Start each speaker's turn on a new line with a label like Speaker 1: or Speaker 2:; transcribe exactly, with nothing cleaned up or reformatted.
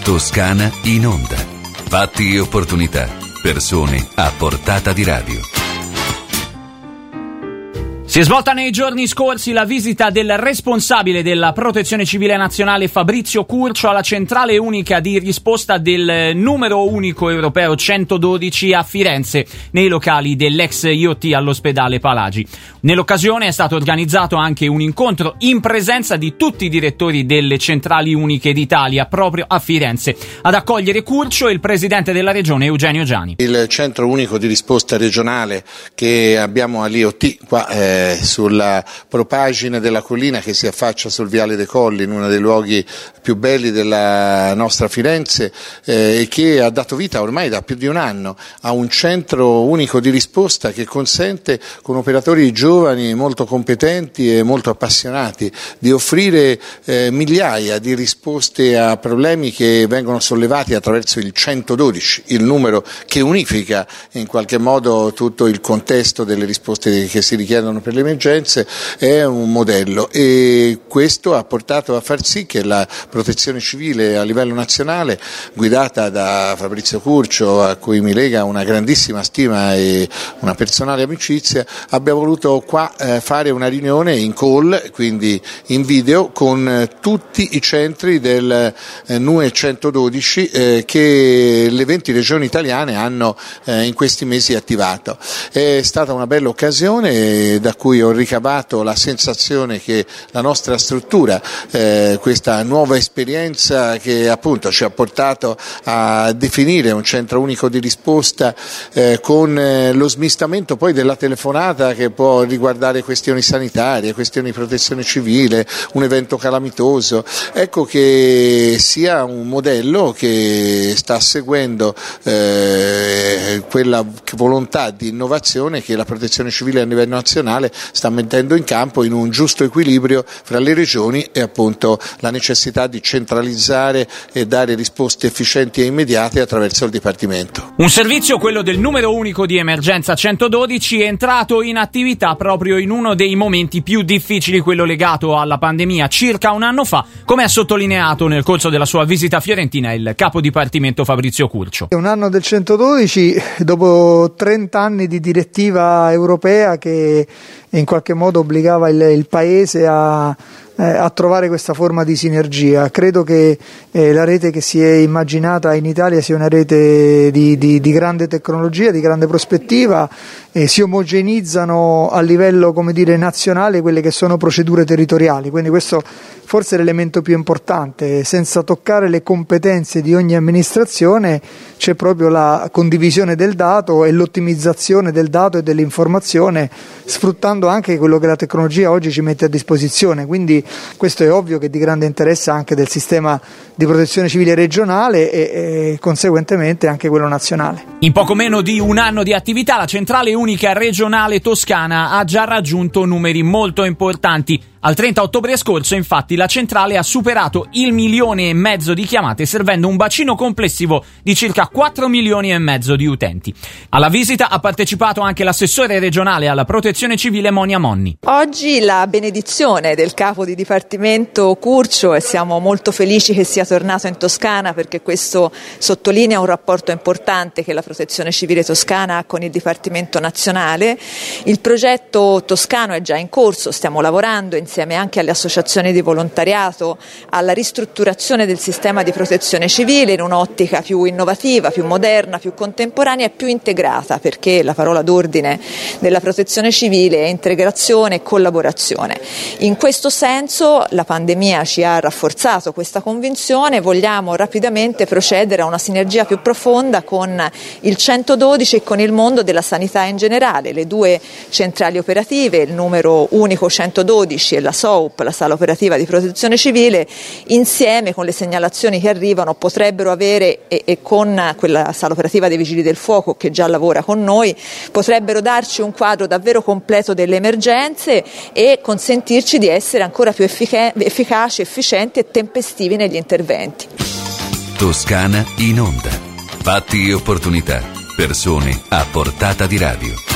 Speaker 1: Toscana in onda. Fatti e opportunità. Persone a portata di radio.
Speaker 2: Si è svolta nei giorni scorsi la visita del responsabile della Protezione Civile Nazionale Fabrizio Curcio alla centrale unica di risposta del numero unico europeo centododici a Firenze, nei locali dell'ex I O T all'ospedale Palagi. Nell'occasione è stato organizzato anche un incontro in presenza di tutti i direttori delle centrali uniche d'Italia proprio a Firenze. Ad accogliere Curcio il presidente della regione Eugenio Giani.
Speaker 3: Il centro unico di risposta regionale che abbiamo all'I O T qua eh, sulla propagine della collina che si affaccia sul Viale dei Colli, in uno dei luoghi più belli della nostra Firenze, eh, e che ha dato vita ormai da più di un anno a un centro unico di risposta che consente, con operatori giovani molto competenti e molto appassionati, di offrire eh, migliaia di risposte a problemi che vengono sollevati attraverso il centododici, il numero che unifica in qualche modo tutto il contesto delle risposte che si richiedono per le emergenze. È un modello, e questo ha portato a far sì che la protezione civile a livello nazionale, guidata da Fabrizio Curcio, a cui mi lega una grandissima stima e una personale amicizia, abbia voluto qua eh, fare una riunione in call, quindi in video, con eh, tutti i centri del eh, N U E centododici eh, che le venti regioni italiane hanno eh, in questi mesi attivato. È stata una bella occasione da cui ho ricavato la sensazione che la nostra struttura, eh, questa nuova esperienza che appunto ci ha portato a definire un centro unico di risposta eh, con eh, lo smistamento poi della telefonata che può riguardare questioni sanitarie, questioni di protezione civile, un evento calamitoso, ecco che sia un modello che sta seguendo eh, quella volontà di innovazione che la protezione civile a livello nazionale sta mettendo in campo, in un giusto equilibrio fra le regioni e appunto la necessità di centralizzare e dare risposte efficienti e immediate attraverso il Dipartimento.
Speaker 2: Un servizio, quello del numero unico di emergenza centododici, è entrato in attività proprio in uno dei momenti più difficili, quello legato alla pandemia, circa un anno fa, come ha sottolineato nel corso della sua visita fiorentina il capo dipartimento Fabrizio Curcio.
Speaker 4: È un anno del centododici, dopo trenta anni di direttiva europea che in qualche modo obbligava il, il Paese a, eh, a trovare questa forma di sinergia. Credo che eh, la rete che si è immaginata in Italia sia una rete di, di, di grande tecnologia, di grande prospettiva, e si omogenizzano a livello, come dire, nazionale quelle che sono procedure territoriali, quindi questo forse è l'elemento più importante. Senza toccare le competenze di ogni amministrazione c'è proprio la condivisione del dato e l'ottimizzazione del dato e dell'informazione, sfruttando anche quello che la tecnologia oggi ci mette a disposizione, quindi questo è ovvio che è di grande interesse anche del sistema di protezione civile regionale e, e conseguentemente anche quello nazionale.
Speaker 2: In poco meno di un anno di attività la centrale unica regionale toscana ha già raggiunto numeri molto importanti. Al trenta ottobre scorso, infatti, la centrale ha superato il milione e mezzo di chiamate, servendo un bacino complessivo di circa quattro milioni e mezzo di utenti. Alla visita ha partecipato anche l'assessore regionale alla protezione civile Monia Monni.
Speaker 5: Oggi la benedizione del capo di dipartimento Curcio, e siamo molto felici che sia tornato in Toscana, perché questo sottolinea un rapporto importante che la protezione civile toscana ha con il Dipartimento nazionale. Il progetto toscano è già in corso, stiamo lavorando insieme insieme anche alle associazioni di volontariato, alla ristrutturazione del sistema di protezione civile in un'ottica più innovativa, più moderna, più contemporanea e più integrata, perché la parola d'ordine della protezione civile è integrazione e collaborazione. In questo senso la pandemia ci ha rafforzato questa convinzione, vogliamo rapidamente procedere a una sinergia più profonda con il centododici e con il mondo della sanità in generale. Le due centrali operative, il numero unico centododici e la S O U P, la sala operativa di protezione civile, insieme con le segnalazioni che arrivano potrebbero avere, e, e con quella sala operativa dei Vigili del Fuoco che già lavora con noi, potrebbero darci un quadro davvero completo delle emergenze e consentirci di essere ancora più effic- efficaci, efficienti e tempestivi negli interventi.
Speaker 1: Toscana in onda. Fatti e opportunità. Persone a portata di radio.